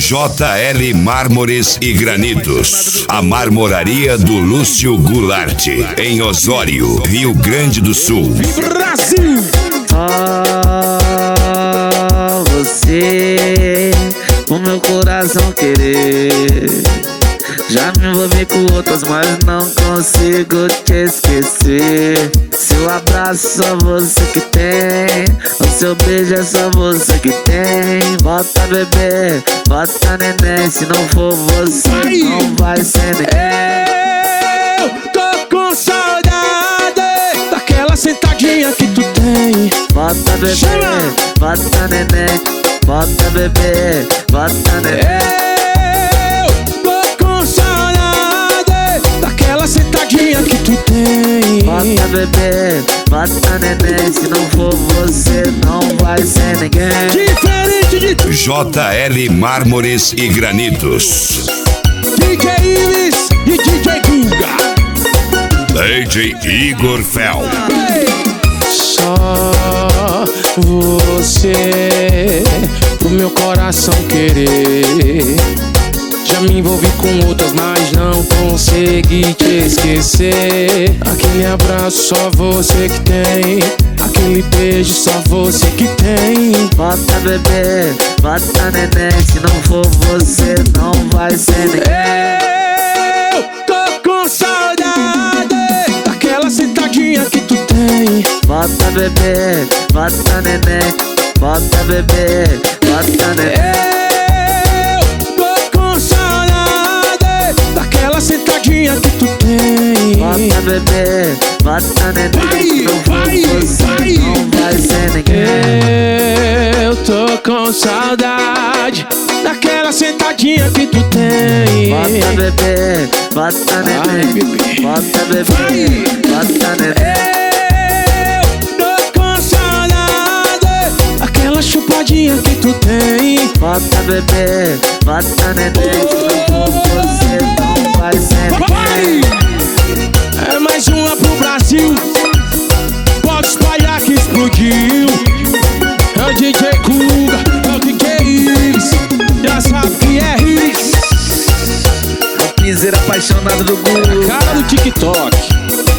JL Mármores e Granitos, a marmoraria do Lúcio Goulart, em Osório, Rio Grande do Sul. Brasil! Você, o meu coração querer. Já me envolvi com outras, mas não consigo te esquecer. Seu abraço só você que tem, o seu beijo é só você que tem. Bota bebê, bota neném, se não for você não vai ser ninguém. Eu tô com saudade daquela sentadinha que tu tem. Bota bebê, bota neném, bota bebê, bota neném. Sentadinha que tu tem. Bota bebê, bota neném, se não for você não vai ser ninguém. Diferente de JL Mármores e Granitos, DJ Ives e DJ Guga, DJ Igor Fel. Só você pro meu coração querer. Já me envolvi com outras, mas não consegui te esquecer. Aquele abraço só você que tem, aquele beijo só você que tem. Bota bebê, bota neném, se não for você não vai ser ninguém. Eu tô com saudade daquela sentadinha que tu tem. Bota bebê, bota neném, bota bebê, bota neném. Sentadinha que tu tem. Bota bebê, bota neném, não for você não vai ser ninguém. Eu tô com saudade daquela sentadinha que tu tem. Bota bebê, bota neném, bota bebê, bota neném. Eu tô com saudade daquela chupadinha que tu tem. Bota bebê, bota neném, se não for você não vai ser ninguém. É mais uma pro Brasil, pode espalhar que explodiu. É o DJ Guga, é o DJ Ives, já sabe que é Ives. É o piseiro apaixonado do Guga, cara do TikTok.